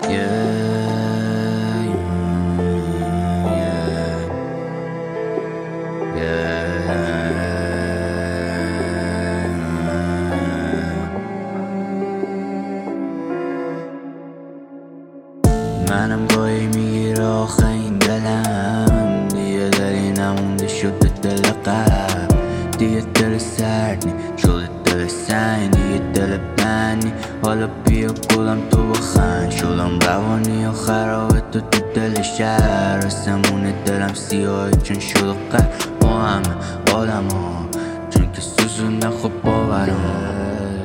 منم گاهی میگیره آخه این دلم دیگه دلی نمونده شده دل قلب، دیگه دل سرد نی شده دل سنگ، دیگه دل بندی حالا بیا گلم تو بخند. شدم روانی و خرابه تو دل شهر، آسمون دلم سیاهی چون شد قهر با همه آدم ها، چون که سوزوندن خب باورم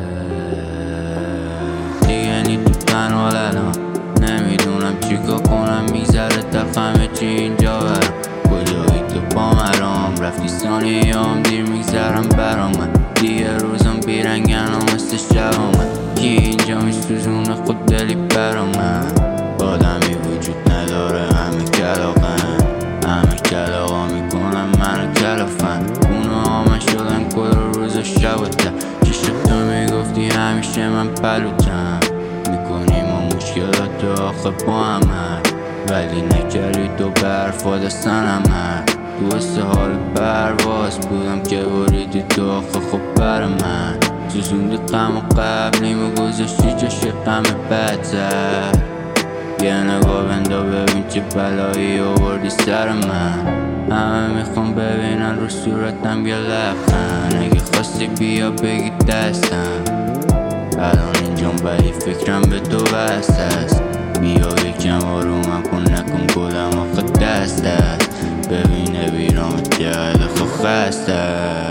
دیگه نی تو تنها لدم. نمیدونم چیکار کنم، میگذره تا همه چی اینجا برم. کجایی تو با مرام رفتی ثانیه‌ام دیر میگذرم برام، من دیگه روزم بیرنگن و مثل شبام. کی اینجا میسوزونه خود دلی برام، من آدمی وجود نداره همه کلاقن، همه کلاقا میکنم منو کلافن. اونو ها من شدن کل روز و شب و ده، چی شد تو میگفتی همیشه من پلوتم میکنیم و مشکلات آخه با همه، ولی نکردی تو برفا دستنم من. تو حال پرواز بودم که بریدی تو آخه خب بر من، سوزوندی غم و قبلیم و گذاشتی جاش غم بد زد. یه نگاه بندا ببین چه بلایی آوردی سر من، همه میخوام ببینن رو صورتم یه لبخند. اگه خواستی بیا بگی دستم الان اینجام ولی فکرم به تو بست است. بیا یکم آرومم کن نکن گلم آخه دست است، ببینه بیرام چقدر خسته است.